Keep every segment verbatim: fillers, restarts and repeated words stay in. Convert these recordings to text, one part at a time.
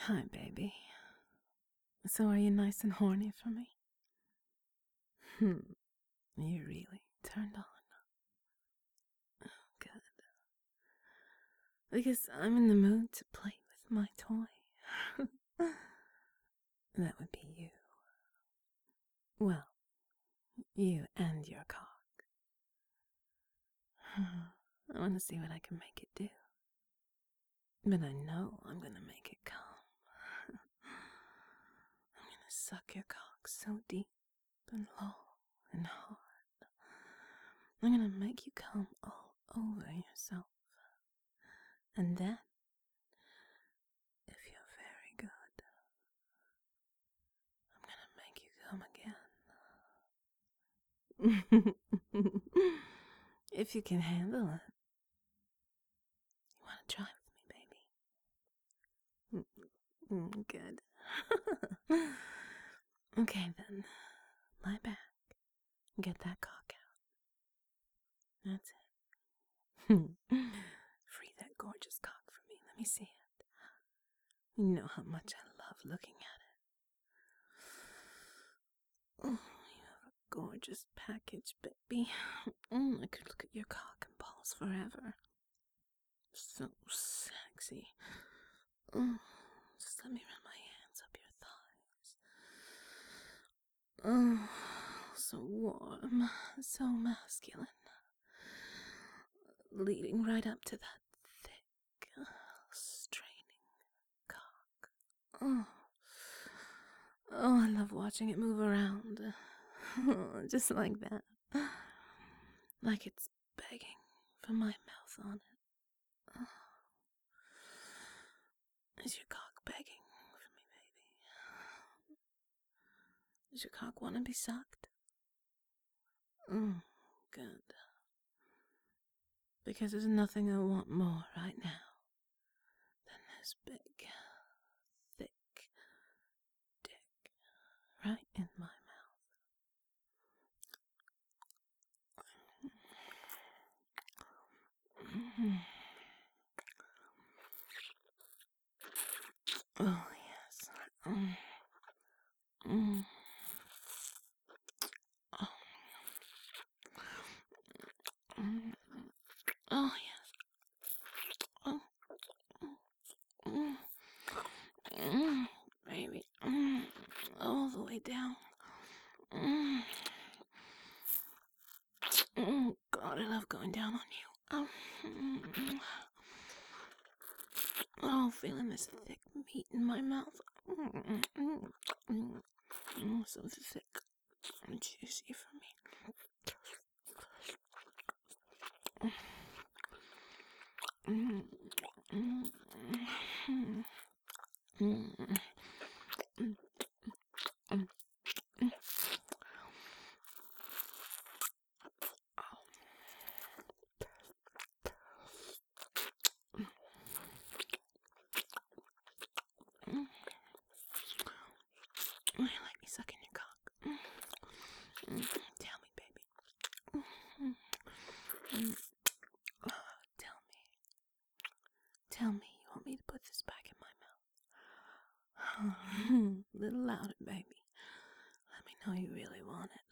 Hi, baby. So are you nice and horny for me? Hmm. You really turned on. Good. Because I'm in the mood to play with my toy. That would be you. Well, you and your cock. I want to see what I can make it do. But I know I'm gonna make it come. I'm gonna suck your cock so deep and long and hard. I'm gonna make you come all over yourself. And then, if you're very good, I'm gonna make you come again. If you can handle it. You wanna try with me, baby? Mm, good. Okay then, lie back. Get that cock out. That's it. Free that gorgeous cock for me. Let me see it. You know how much I love looking at it. Oh, you have a gorgeous package, baby. Mm, I could look at your cock and balls forever. So sexy. Oh, just let me run my hands up your thighs. Oh, so warm, so masculine. Leading right up to that thick, straining cock. Oh, oh, I love watching it move around. Just like that. Like it's begging for my mouth on it. Oh. Is your cock begging for me, baby? Does your cock want to be sucked? Mm, good. Because there's nothing I want more right now than this big, thick dick right in my mouth. Mm-hmm. Oh, yes. Mm. Mm. Oh. Mm. Oh, yes. Oh. Mm. Mm. Baby. Mm. All the way down. Mm. Mm. God, I love going down on you. Oh. Mm. Oh, feeling this thick meat in my mouth. Mm. Mm. Mm. Mm. So thick and juicy for me. Mm. Mm. Mm. Mm. Mm. Mm. Mm. You like me sucking your cock? Mm. Mm. Tell me, baby. Mm. Mm. Oh, tell me. Tell me you want me to put this back in my mouth. A little louder, baby. Let me know you really want it.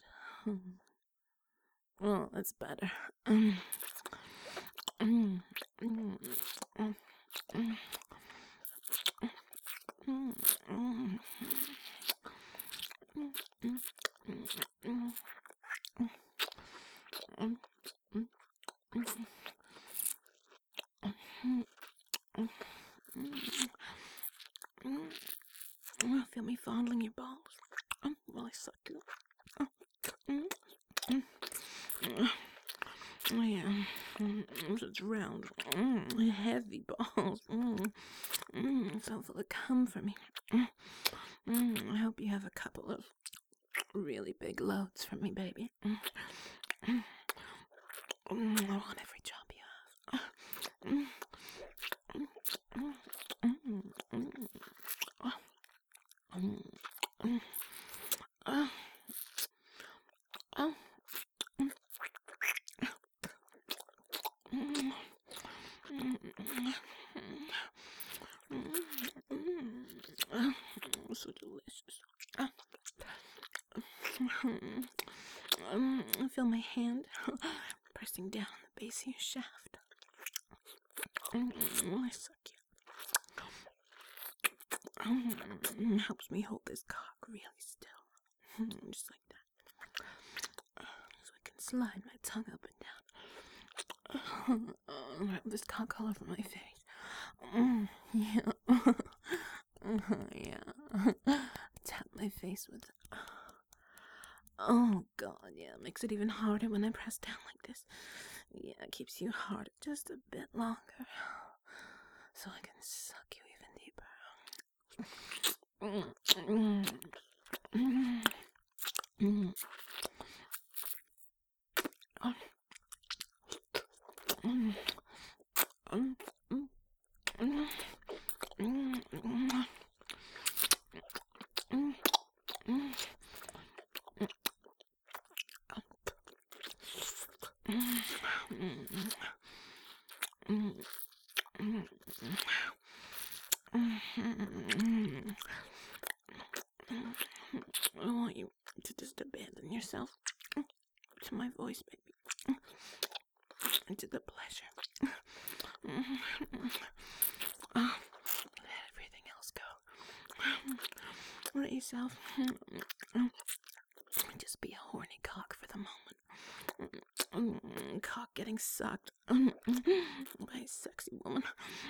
Oh, that's better. Mm. Mm. Mm. Mm. Mm. Mm. Mm. Mm. Mm. Mm. Mm. Mm. Mm. Mm. Mm. Feel me fondling your balls um, while I suck you. Oh, mm. Mm. Mm. Oh, yeah. Mm. Such round, mm. heavy balls. Mm. Mm. So full of cum for me. Mm. Mm. I hope you have a couple of really big loads for me, baby. Mm. Mm. Mm. I want every job you have. Mm. Mm. Mm. Mm. Mm. Oh. Mm. Mm. Oh. Oh. Mm. Mm. Mm. Mm. Mm. so delicious. Um, I feel my hand pressing down on the base of your shaft. Mm, I suck you. Um, helps me hold this cock really still. Just like that. So I can slide my tongue up and down. Uh, wrap this cock all over my face. Mm, yeah. uh, yeah. Tap my face with it. Oh god, yeah, it makes it even harder when I press down like this. Yeah, it keeps you hard just a bit longer. So I can suck you even deeper. Mm, mm, mm, mm. Mm, mm, mm, mm, mm, mm, mm, mm. I want you to just abandon yourself to my voice, baby, and to the pleasure. Oh, let everything else go. Let yourself just be a horny cock for the moment. Cock getting sucked by a sexy woman.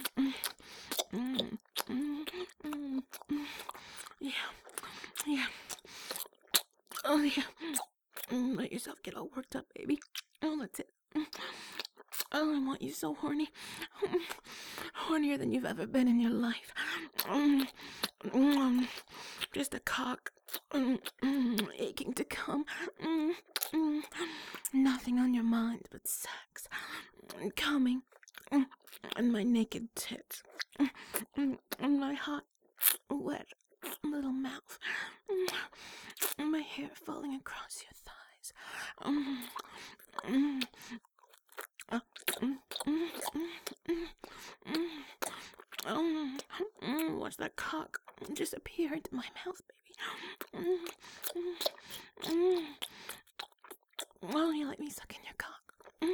Yeah, yeah. Oh yeah. Let yourself get all worked up, baby. Oh, that's it. Oh, I want you so horny. Hornier than you've ever been in your life. Just a cock aching to come. Nothing on your mind but sex. Coming. And my naked tits. And my hot, wet little mouth. And my hair falling across your thighs. Watch that cock disappear into my mouth, baby. Oh, you let me suck in your cock.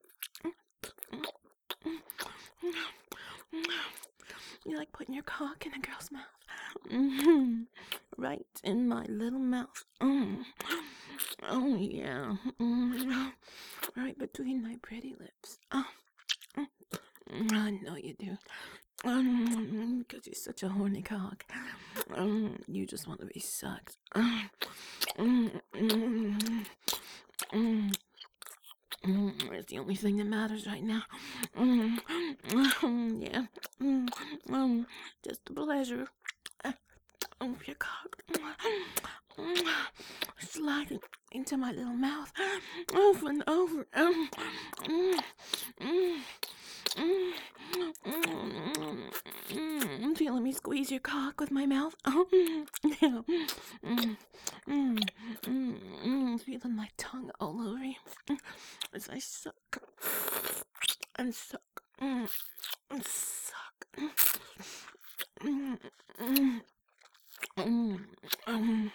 You like putting your cock in a girl's mouth? Mm-hmm. Right in my little mouth. Mm. Oh, yeah. Mm. Right between my pretty lips. Oh. I know you do. Um, because you're such a horny cock. Um, you just want to be sucked. Um, mm, mm, mm, mm, it's the only thing that matters right now. Mm, mm, yeah. Mm, um, just the pleasure of your cock mm, sliding into my little mouth over and over. Um, mm, mm, mm, mm, mm, feeling me squeeze your cock with my mouth. Mm, yeah. Mm, mm, mm, mm, feeling my tongue all over you as I suck and suck mm, and suck. Mm, mm, mm, um,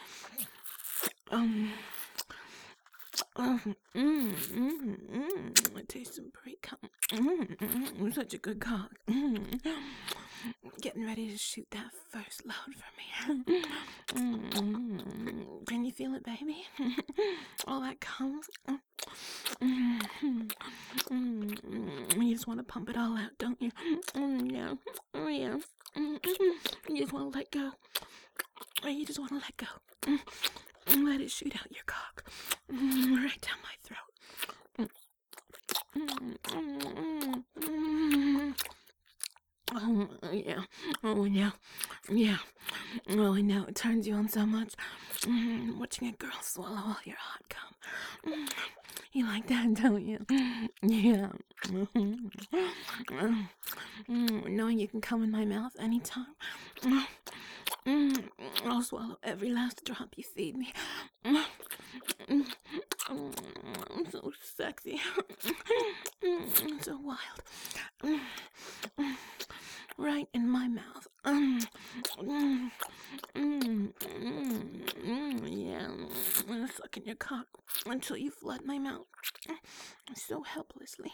um, um, mm, mm, mm, it tastes some great cock. Mm, mm, such a good cock. Mm, getting ready to shoot that first load for me. Mm, can you feel it, baby? All that comes. Mm, mm, you just want to pump it all out, don't you? Mm, yeah. Oh, yeah. Mm, you just want to let go. You just want to let go. Mm, let it shoot out your cock. Mm, right down my throat. Mm, mm, mm, mm. Oh, yeah. Oh, yeah. Yeah. Oh, I know. It turns you on so much. Mm, watching a girl swallow all your hot cum. Mm, you like that, don't you? Yeah. Mm, mm, knowing you can come in my mouth anytime. Mm, mm, I'll swallow every last drop you feed me. Mm, mm, mm, so sexy. Mm, so wild. Mm, mm, right in my mouth. Mm, mm, your cock until you flood my mouth so helplessly.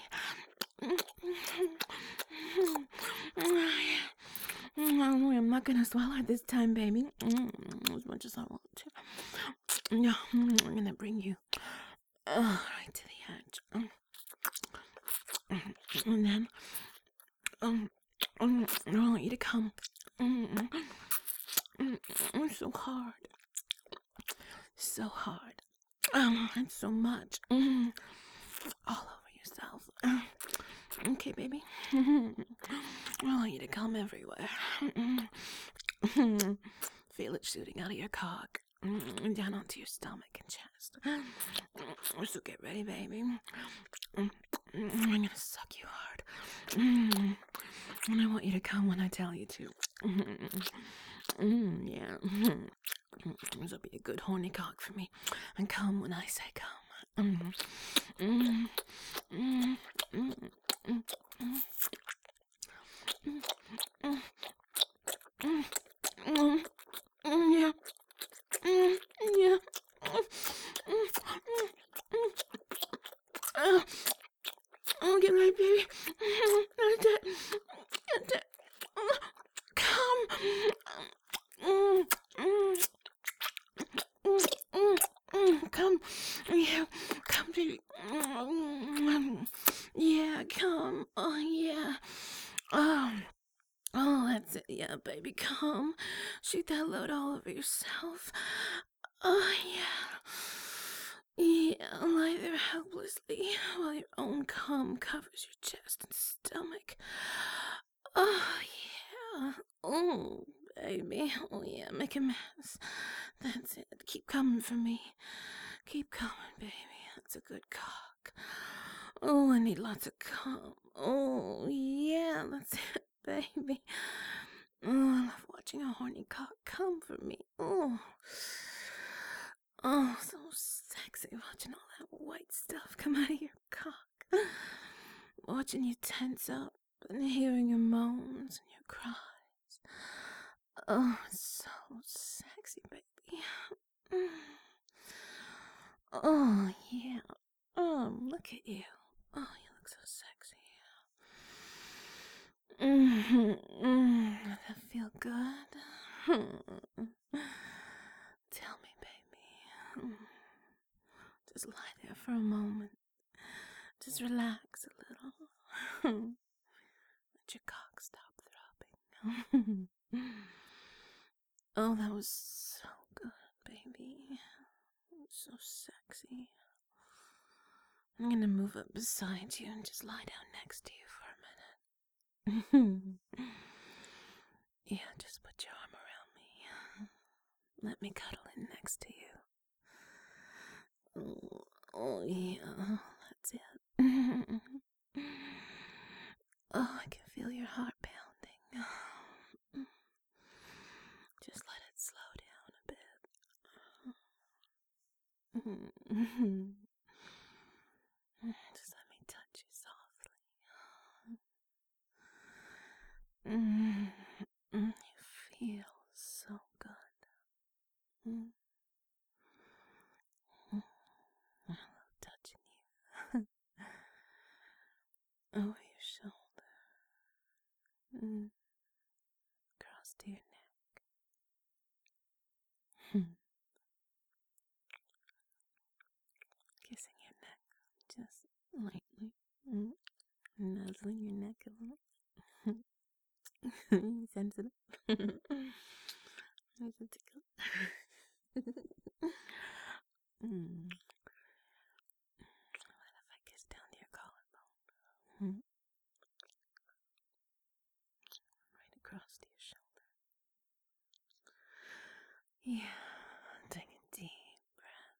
I'm not gonna swallow this time, baby. As much as I want to. Yeah, I'm gonna bring you uh, right to the edge. And then, um, um, I want you to come. Mm, mm, mm, so hard. So hard. Um, and so much. Mm, all over yourself. Uh, okay, baby. I want you to come everywhere. Feel it shooting out of your cock. Mm, down onto your stomach and chest. So get ready, baby. I'm gonna suck you hard. And I want you to come when I tell you to. Mm, yeah. This will be a good horny cock for me. And come when I say come. Mm, mm, mm, mm, mm, mm, mm, mm, mm, yeah. Mm, yeah. Mm, mm, mm, mm. Oh, get right, baby. That's it. That's it. Come. Mm, mm, mm, mm, mm. Come. Yeah. Come, baby. Mm, yeah, come. Oh, yeah. Oh. Oh, that's it. Yeah, baby, come. Shoot that load all over yourself. Oh, yeah. Yeah, lie there helplessly while your own cum covers your chest and stomach. Oh, yeah. Oh, baby. Oh, yeah, make a mess. That's it. Keep coming for me. Keep coming, baby. That's a good cock. Oh, I need lots of cum. Oh, yeah, that's it, baby. Oh, I love watching a horny cock come for me. Oh. Oh, so sexy watching all that white stuff come out of your cock. Watching you tense up and hearing your moans and your cries. Oh, it's so sexy, baby. Mm. Oh, yeah. Oh, look at you. Oh, you look so sexy. Mm-hmm. Mm, does that feel good? Tell me, baby. Just lie there for a moment. Just relax a little. Let your cock stop throbbing. Oh, that was so good, baby. So sexy. I'm gonna move up beside you and just lie down next to you for a minute. Yeah, just put your arm around me. Let me cuddle in next to you. Oh, oh yeah, that's it. Oh, I can feel your heart pounding. Just let it slow down a bit. Just let me touch you softly. Mm, mm, you feel so good. Mm, mm, I love touching you. Over your shoulder. Mm, across to your neck. Kissing your neck just lightly. Mm, nuzzling your neck a little. Sensitive. There's a tickle. Mm. What if I kiss down to your collarbone? Mm. Right across to your shoulder. Yeah, take a deep breath.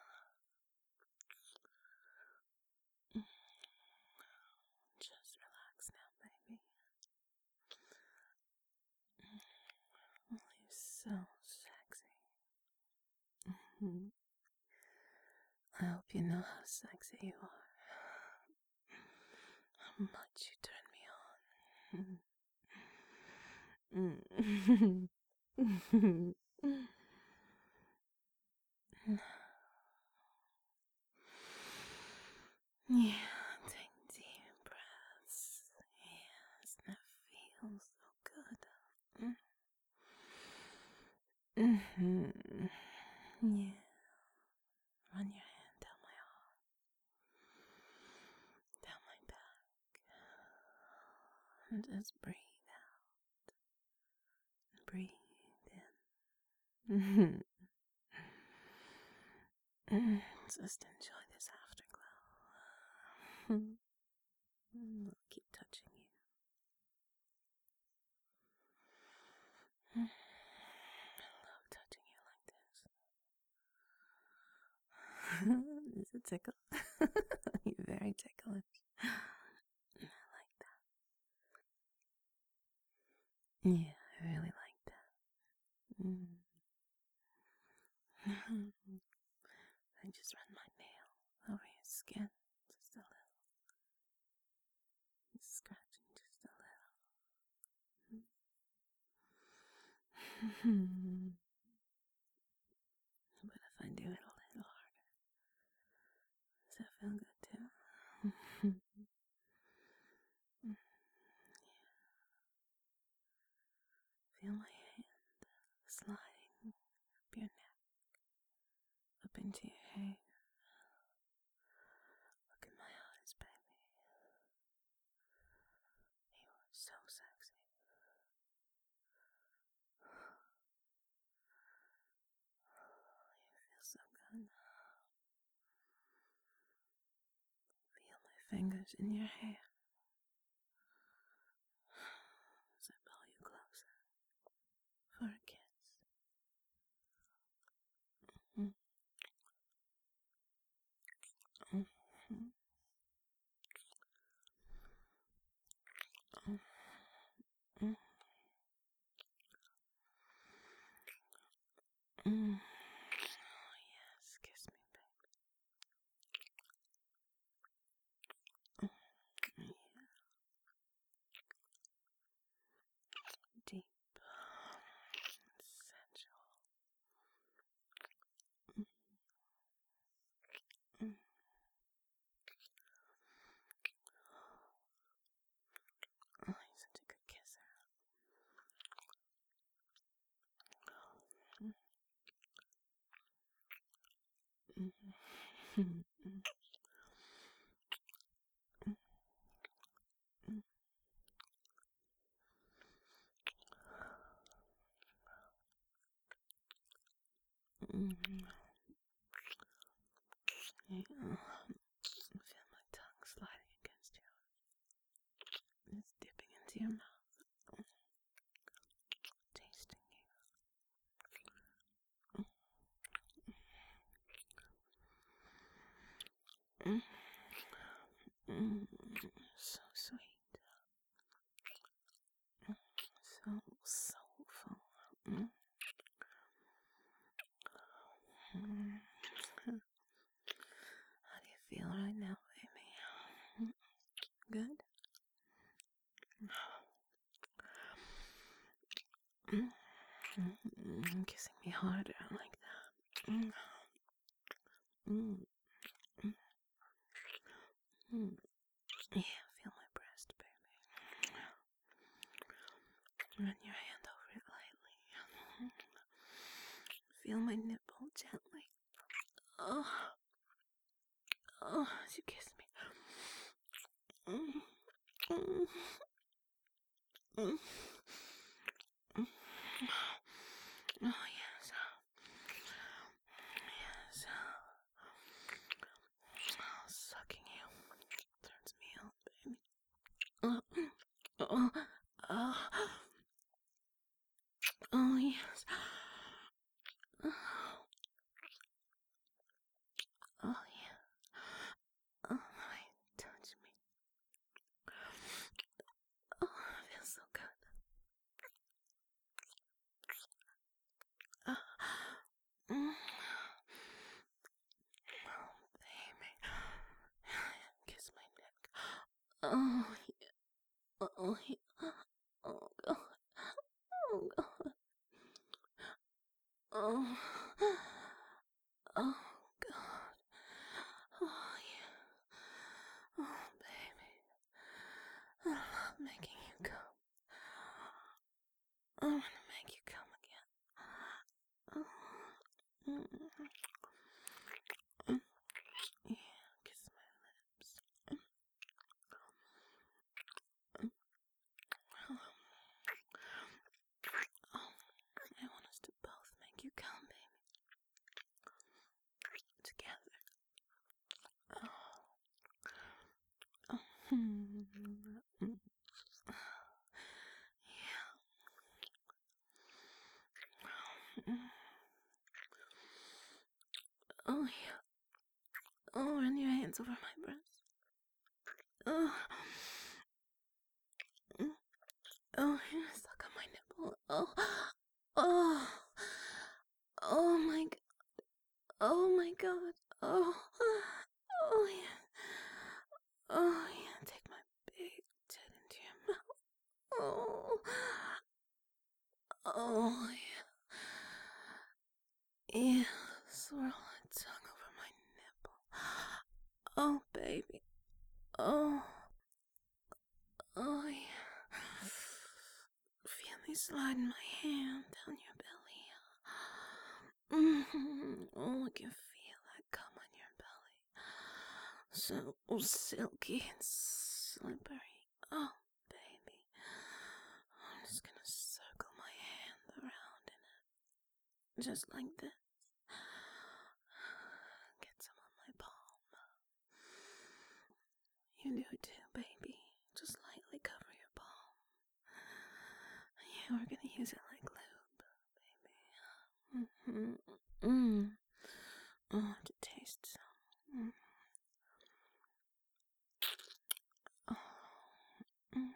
Mm. Just relax now, baby. Mm. Oh, you're so sexy. Mm-hmm. I hope you know how sexy you are. How much you turn me on. Mm. Yeah, take deep breaths. Yes, that feels so good. Mm-hmm. Yeah. Run your hand down my arm, down my back, and just breathe out. Breathe in. Just enjoy this afterglow. I'll keep touching you. I love touching you like this. Is it tickle? You're very ticklish. I like that. Yeah, I really like that. Mm. I just run my nail over your skin just a little. Scratching just a little. But if I do it a little harder, does that feel good too? Feel my hand sliding up your neck, up into your hair. Look in my eyes, baby. You are so sexy. You feel so good. Feel my fingers in your hair as I pull you closer for a kiss. Mm. Mm. Mm. Mm. Mm. Mm. Oh, yes, kiss me, baby. Mm. Yeah. Deep, sensual. Mm. Mm. Oh, you're such a good kisser. Mm. Mm. Mm. Mm. Mm. Mm. Yeah. Feel my tongue sliding against you. It's dipping into your mouth. Tasting you. Mm. Mm. So sweet. So soulful. Mm. Mm. How do you feel right now, baby? Good? Mm. Mm. Kissing me harder like that. Mm. Mm. Mm. Mm. Yeah, feel my breast, baby. Run your hand over it lightly. Feel my nipple gently. Oh, oh, as you kiss me. Mm. Mm. Mm. Mm. Oh, yes. Yes. Oh, sucking you turns me on, baby. Oh, oh, oh, oh, yes. Oh, oh, yeah. Oh, touch me. Oh, it feels so good. Oh, mm. Oh, baby. Kiss my neck. Oh, yeah. Oh, yeah. Oh, God. Oh, God. Oh, oh, God. Oh, yeah. Oh, yeah. Oh, run your hands over my breast. Oh. Oh, suck on my nipple. Oh. Oh. Oh my god. Oh my god. Oh. Oh, yeah. Oh, yeah. Take my big tit into your mouth. Oh. Oh, yeah. Yeah. Swirl a tongue over my nipple. Oh, baby. Oh. Oh, yeah. Feel me sliding my hand down your belly. Mm-hmm. Oh, I can feel that cum on your belly. So silky and slippery. Oh, baby. I'm just gonna circle my hand around in it. Just like this. Get some on my palm. You do it too, baby. Just lightly cover your palm. Yeah, we're gonna use it like lube, baby. Mm-hmm. Mm. Oh, I have to taste some. Mm. Oh. Mm.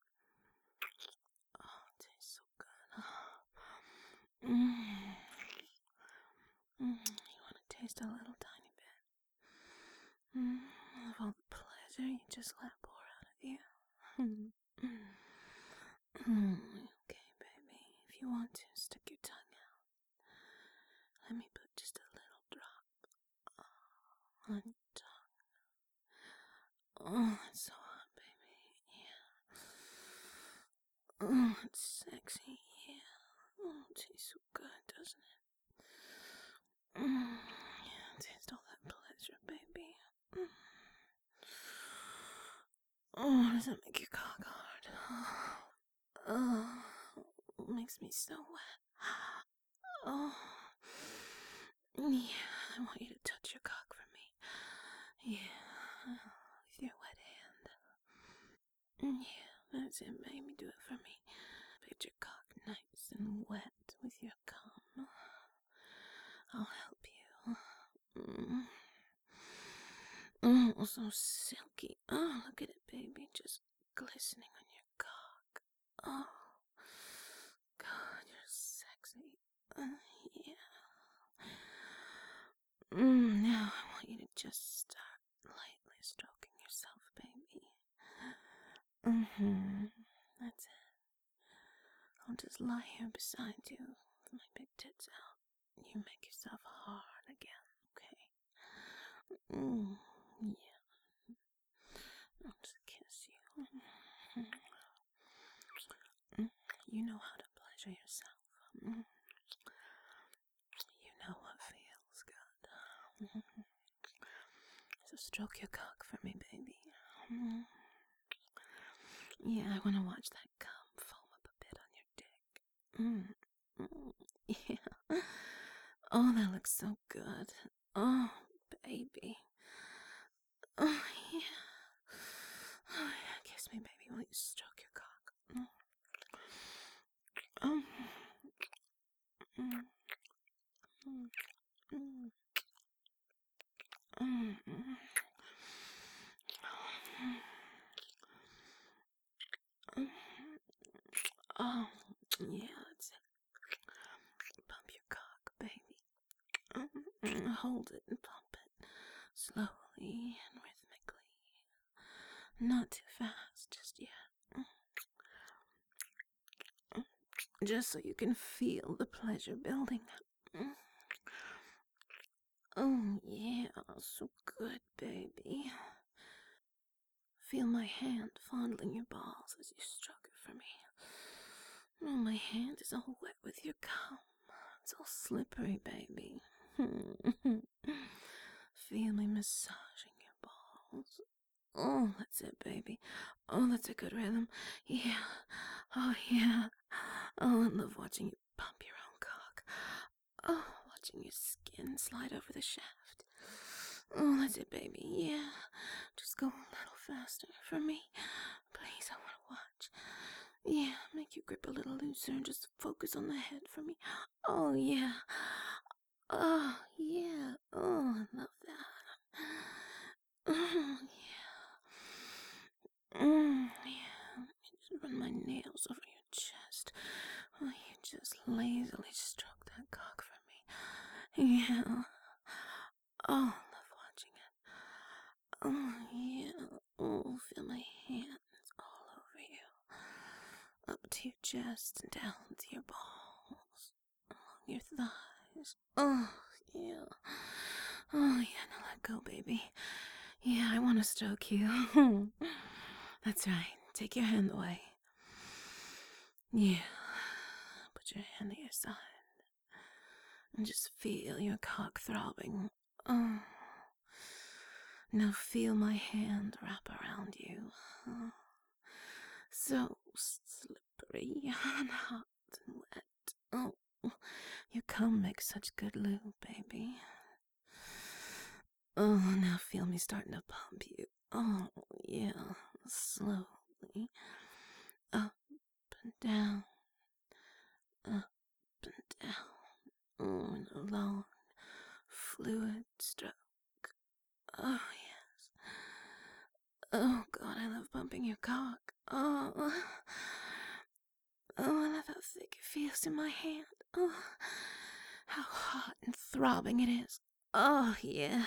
Oh, it tastes so good. Mm. Mm. You want to taste a little tiny bit? Mm. Of all the pleasure you just let pour out of you. Mm. Mm. Okay, baby. If you want to, stick your tongue out. Let me put just a little drop on your tongue. Oh, that's so hot, baby. Yeah. Oh, it's sexy. Yeah. Oh, it tastes so good, doesn't it? Mm. Yeah, taste all that pleasure, baby. Mm. Oh, does that make your cock hard? Oh, it makes me so wet. Oh, yeah, I want you to touch your cock for me. Yeah, with your wet hand. Yeah, that's it, baby. Do it for me. Get your cock nice and wet with your cum. I'll help you. Mm. Oh, so silky. Oh, look at it, baby. Just glistening on your cock. Oh, God, you're sexy. Uh, yeah. Mm, now I want you to just start lightly stroking yourself, baby. Mm-hmm. That's it. I'll just lie here beside you with my big tits out. You make yourself hard again, okay? Mm, yeah. I'll just kiss you. Mm, you know how to pleasure yourself. Mm, you know what feels good. Mm. So stroke your cock for me, baby. Mm. Yeah, I want to watch that cum foam up a bit on your dick. Mm. Mm. Yeah. Oh, that looks so good. Oh, baby. Oh, yeah. Oh, yeah. Kiss me, baby. Will you stroke your cock? Mm. Oh. Mm. Mm. Mm. Mm. Mm. Mm. Oh, yeah, that's it. Pump your cock, baby. Mm. Hold it and pump it slowly and rhythmically. Not too fast just yet. Mm. Just so you can feel the pleasure building up. Mm. Oh, yeah, so good, baby. Feel my hand fondling your balls as you stroke it for me. Oh, my hand is all wet with your cum. It's all slippery, baby. Feel me massaging your balls. Oh, that's it, baby. Oh, that's a good rhythm. Yeah. Oh, yeah. Oh, I love watching you pump your own cock. Oh, watching your skin slide over the shaft. Oh, that's it, baby. Yeah. Just go a little faster for me. Please, I want to watch. Yeah, make you grip a little looser and just focus on the head for me. Oh, yeah. Oh, yeah. Oh, I love that. Oh, yeah. Mm, yeah. Just run my nails over your chest. Oh, you just lazily stroke that cock for me. Yeah. Oh, I love watching it. Oh, yeah. Oh, feel my hands all over you. Up to your chest and down to your balls. Along your thighs. Oh, yeah. Oh, yeah. Now let go, baby. Yeah, I want to stroke you. That's right. Take your hand away. Yeah. Put your hand to your side. And just feel your cock throbbing. Oh. Now feel my hand wrap around you. Oh. So slippery and hot and wet. Oh, your cum makes such good lube, baby. Oh, now feel me starting to pump you. Oh, yeah, slowly. Up and down. Up and down. Oh, and a long, fluid stroke. Oh, yes. Oh, God, I love bumping your cock. Oh, oh, I love how thick it feels in my hand. Oh, how hot and throbbing it is. Oh, yeah.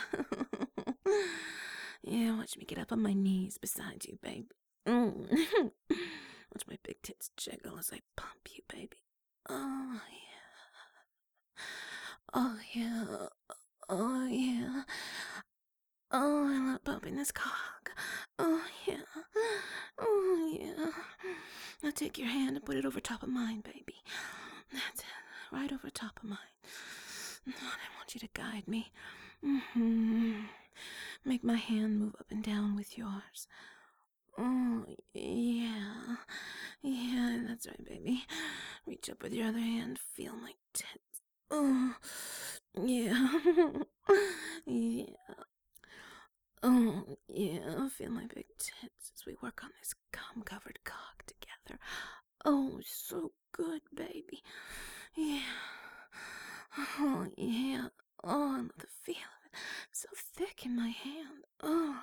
Yeah, watch me get up on my knees beside you, baby. Mm. Watch my big tits jiggle as I pump you, baby. Oh, yeah. Oh, yeah. Oh, yeah. Oh, I love bumping this cock. Oh, yeah. Oh, yeah. Now take your hand and put it over top of mine, baby. That's it. Right over top of mine. And I want you to guide me. Mm-hmm. Make my hand move up and down with yours. Oh, yeah. Yeah, that's right, baby. Reach up with your other hand. Feel my tits. Oh, yeah. Yeah. Oh, yeah. Feel my big tits as we work on this cum-covered cock together. Oh, so good, baby. Yeah. Oh, yeah. Oh, I love the feel of it. So thick in my hand. Oh.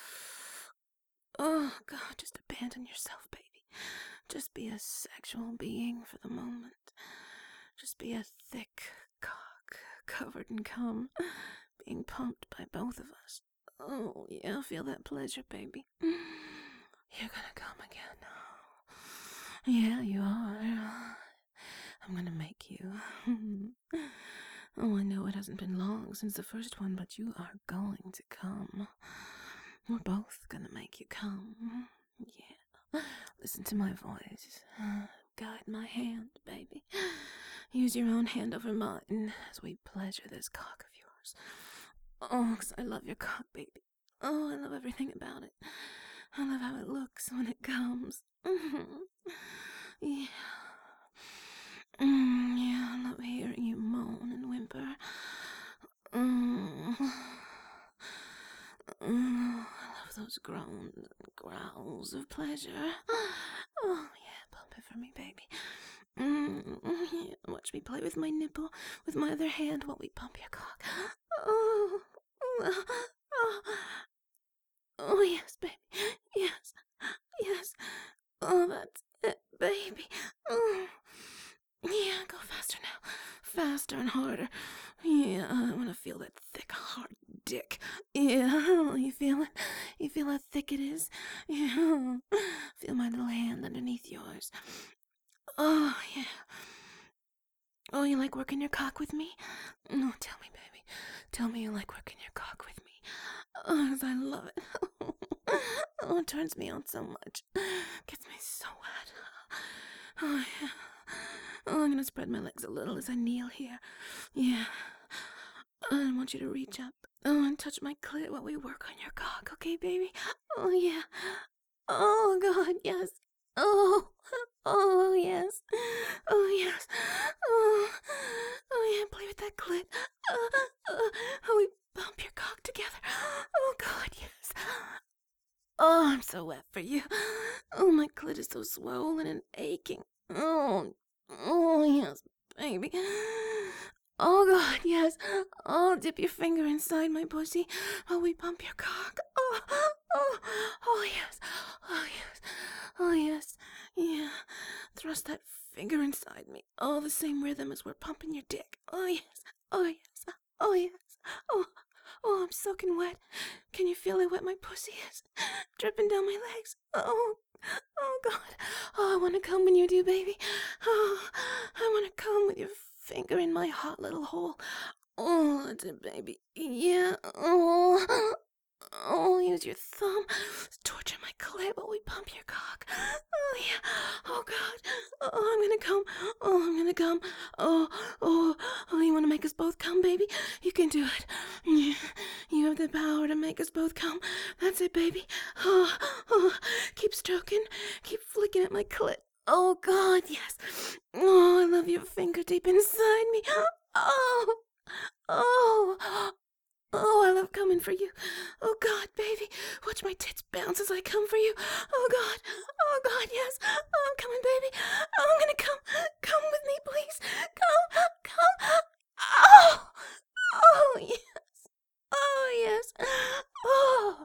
Oh, God, just abandon yourself, baby. Just be a sexual being for the moment. Just be a thick cock covered in cum, being pumped by both of us. Oh, yeah, feel that pleasure, baby. You're gonna come again now. Yeah, you are. I'm gonna make you. Oh, I know it hasn't been long since the first one, but you are going to come. We're both gonna make you come. Yeah. Listen to my voice. Guide my hand, baby. Use your own hand over mine as we pleasure this cock of yours. Oh, 'cause I love your cock, baby. Oh, I love everything about it. I love how it looks when it comes. Mm-hmm. Yeah. Mm, yeah, I love hearing you moan and whimper. Mm. Mm, I love those groans and growls of pleasure. Oh, yeah, pump it for me, baby. Mm, yeah, watch me play with my nipple with my other hand while we pump your cock. Oh, oh, oh, oh yes, baby. Yes, yes. Oh, that's it, baby. Oh. Yeah, go faster now. Faster and harder. Yeah, I want to feel that thick, hard dick. Yeah, you feel it? You feel how thick it is? Yeah. Feel my little hand underneath yours. Oh, yeah. Oh, you like working your cock with me? Oh, tell me, baby. Tell me you like working your cock with me. Oh, 'cause I love it. Oh, it turns me on so much. Gets me so wet. Oh, yeah. Oh, I'm gonna spread my legs a little as I kneel here. Yeah. I want you to reach up. Oh, and touch my clit while we work on your cock, okay, baby? Oh, yeah. Oh, God, yes. Oh, oh, yes. Oh, yes. Oh, oh, yeah, play with that clit. Uh, uh, oh, we bump your cock together. Oh, God, yes. Oh, so wet for you. Oh, my clit is so swollen and aching. Oh, oh, yes, baby. Oh, God, yes. Oh, dip your finger inside my pussy while we pump your cock. Oh, oh, oh, yes. Oh, yes. Oh, yes. Yeah. Thrust that finger inside me. Oh, the same rhythm as we're pumping your dick. Oh, yes. Oh, yes. Oh, yes. Oh, oh, I'm soaking wet. Can you feel how wet my pussy is? Dripping down my legs. Oh, oh, God. Oh, I want to come when you do, baby. Oh, I want to come with your finger in my hot little hole. Oh, that's it, baby. Yeah. Oh, oh, use your thumb. Torture my clit while we pump your cock. Oh, yeah. Oh, God. Oh, I'm gonna come. Oh, I'm gonna come. Oh, oh, oh, you want to make us both come, baby? You can do it. Yeah. You have the power to make us both come. That's it, baby. Oh, oh, keep stroking. Keep flicking at my clit. Oh, God, yes. Oh, I love your finger deep inside me. Oh, oh, oh, I love coming for you. Oh, God, baby. Watch my tits bounce as I come for you. Oh, God. Oh, God, yes. Oh, I'm coming, baby. Oh, I'm gonna come. Come with me, please. Come, come. Oh, oh, yes. Oh, yes. Oh,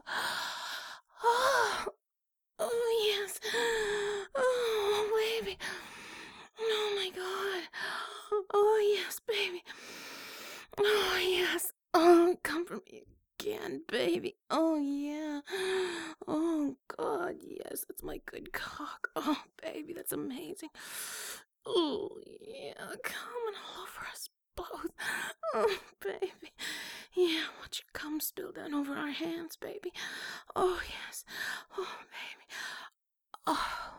oh, oh, yes. Oh, baby. Oh, my God. Oh, yes, baby. Oh, yes. Oh, come for me again, baby. Oh, yeah. Oh, God, yes. That's my good cock. Oh, baby, that's amazing. Oh, yeah. Coming all over us both. Oh, baby. Yeah, watch your cum spill down over our hands, baby. Oh, yes. Oh, baby. Oh.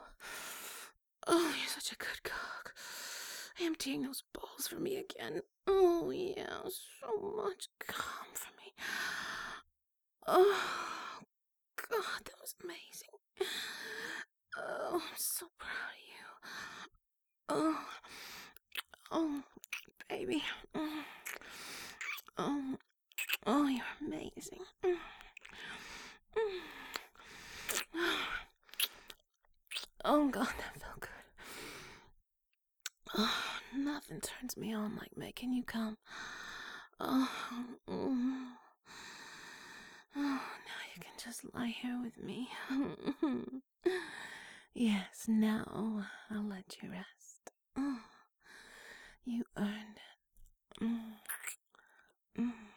Oh, you're such a good cock. Emptying those balls for me again. Oh, yeah, so much cum for me. Oh, God, that was amazing. Oh, I'm so proud of you. Oh, oh, baby. Oh, oh, oh, you're amazing. Mm. Mm. Oh, God, that felt good. Oh, nothing turns me on like making you come. Oh, mm. Oh, now you can just lie here with me. Yes, now I'll let you rest. Oh, you earned it. Mm. Mm.